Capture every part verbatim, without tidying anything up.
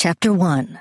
Chapter one.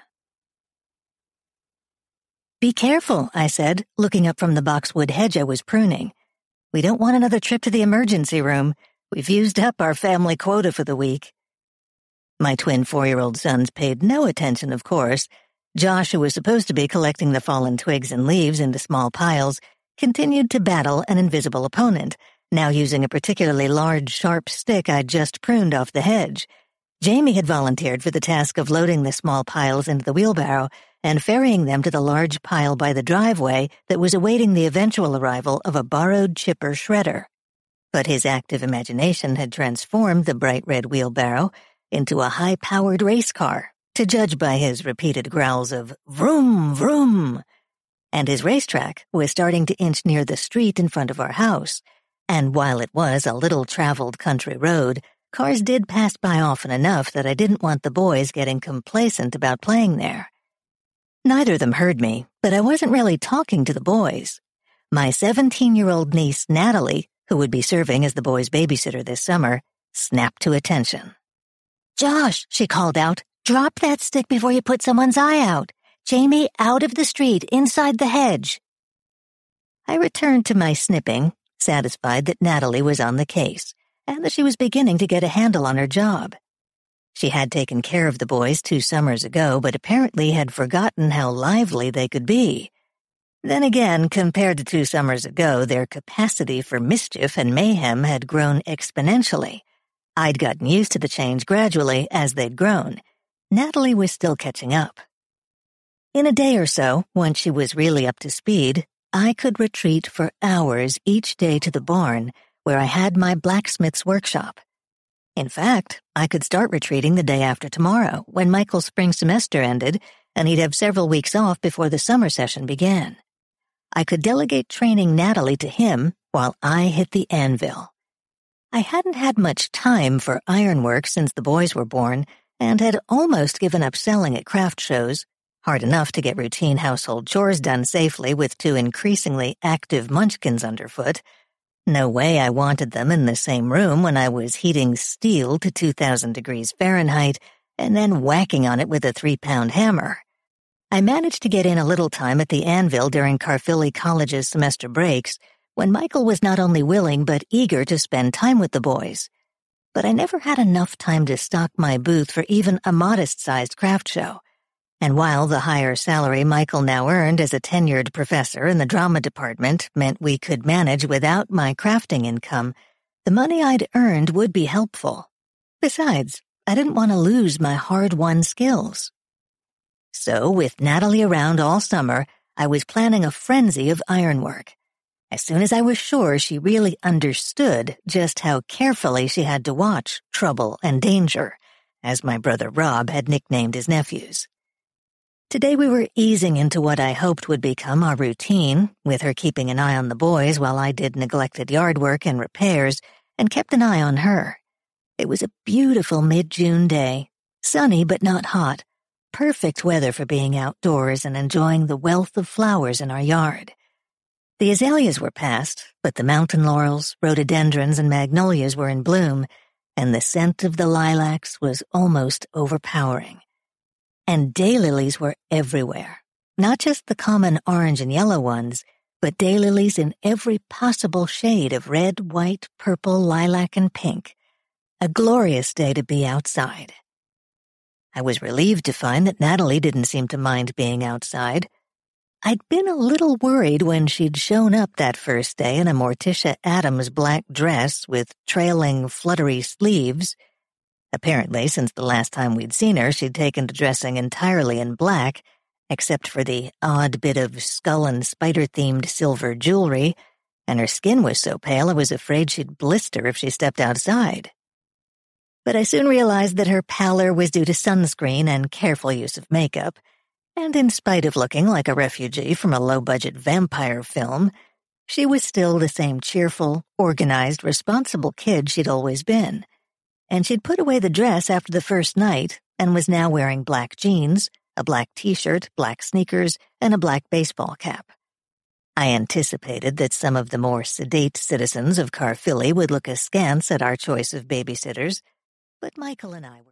"Be careful," I said, looking up from the boxwood hedge I was pruning. "We don't want another trip to the emergency room. We've used up our family quota for the week." My twin four-year-old sons paid no attention, of course. Josh, who was supposed to be collecting the fallen twigs and leaves into small piles, continued to battle an invisible opponent, now using a particularly large, sharp stick I'd just pruned off the hedge. Jamie had volunteered for the task of loading the small piles into the wheelbarrow and ferrying them to the large pile by the driveway that was awaiting the eventual arrival of a borrowed chipper shredder. But his active imagination had transformed the bright red wheelbarrow into a high-powered race car, to judge by his repeated growls of vroom, vroom. And his racetrack was starting to inch near the street in front of our house, and while it was a little-traveled country road, cars did pass by often enough that I didn't want the boys getting complacent about playing there. Neither of them heard me, but I wasn't really talking to the boys. My seventeen-year-old niece, Natalie, who would be serving as the boys' babysitter this summer, snapped to attention. "Josh," she called out, "drop that stick before you put someone's eye out. Jamie, out of the street, inside the hedge." I returned to my snipping, satisfied that Natalie was on the case, and that she was beginning to get a handle on her job. She had taken care of the boys two summers ago, but apparently had forgotten how lively they could be. Then again, compared to two summers ago, their capacity for mischief and mayhem had grown exponentially. I'd gotten used to the change gradually as they'd grown. Natalie was still catching up. In a day or so, once she was really up to speed, I could retreat for hours each day to the barn, where I had my blacksmith's workshop. In fact, I could start retreating the day after tomorrow, when Michael's spring semester ended, and he'd have several weeks off before the summer session began. I could delegate training Natalie to him while I hit the anvil. I hadn't had much time for ironwork since the boys were born, and had almost given up selling at craft shows, hard enough to get routine household chores done safely with two increasingly active munchkins underfoot. No way I wanted them in the same room when I was heating steel to two thousand degrees Fahrenheit and then whacking on it with a three-pound hammer. I managed to get in a little time at the anvil during Carfilly College's semester breaks, when Michael was not only willing but eager to spend time with the boys. But I never had enough time to stock my booth for even a modest-sized craft show. And while the higher salary Michael now earned as a tenured professor in the drama department meant we could manage without my crafting income, the money I'd earned would be helpful. Besides, I didn't want to lose my hard-won skills. So, with Natalie around all summer, I was planning a frenzy of ironwork. As soon as I was sure she really understood just how carefully she had to watch trouble and danger, as my brother Rob had nicknamed his nephews. Today we were easing into what I hoped would become our routine, with her keeping an eye on the boys while I did neglected yard work and repairs, and kept an eye on her. It was a beautiful mid-June day, sunny but not hot, perfect weather for being outdoors and enjoying the wealth of flowers in our yard. The azaleas were past, but the mountain laurels, rhododendrons, and magnolias were in bloom, and the scent of the lilacs was almost overpowering. And daylilies were everywhere, not just the common orange and yellow ones, but daylilies in every possible shade of red, white, purple, lilac, and pink. A glorious day to be outside. I was relieved to find that Natalie didn't seem to mind being outside. I'd been a little worried when she'd shown up that first day in a Morticia Adams black dress with trailing, fluttery sleeves. Apparently, since the last time we'd seen her, she'd taken to dressing entirely in black, except for the odd bit of skull and spider-themed silver jewelry, and her skin was so pale I was afraid she'd blister if she stepped outside. But I soon realized that her pallor was due to sunscreen and careful use of makeup, and in spite of looking like a refugee from a low-budget vampire film, she was still the same cheerful, organized, responsible kid she'd always been. And she'd put away the dress after the first night and was now wearing black jeans, a black t-shirt, black sneakers, and a black baseball cap. I anticipated that some of the more sedate citizens of Carfilly would look askance at our choice of babysitters, but Michael and I were